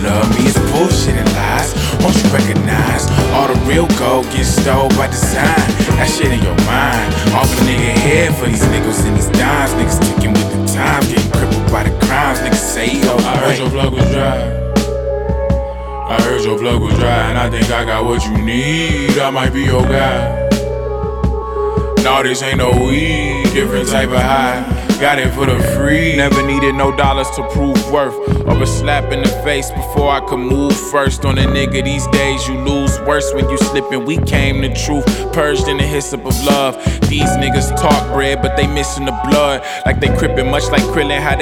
love me is bullshit and lies. Won't you recognize all the real gold gets stole by design? That shit in your mind. Off a nigga head for these niggas and these dimes. Niggas ticking with the time, getting crippled by the crimes. Niggas say he goes. I heard your plug was dry. I heard your plug was dry, and I think I got what you need. I might be your guy. No, this ain't no weed, different type of high. Got it for the free. Never needed no dollars to prove worth, or a slap in the face before I could move first. On a nigga these days, you lose worse when you slippin'. We came the truth, purged in the hyssop of love. These niggas talk bread, but they missin' the blood. Like they crippin', much like Krillin, how they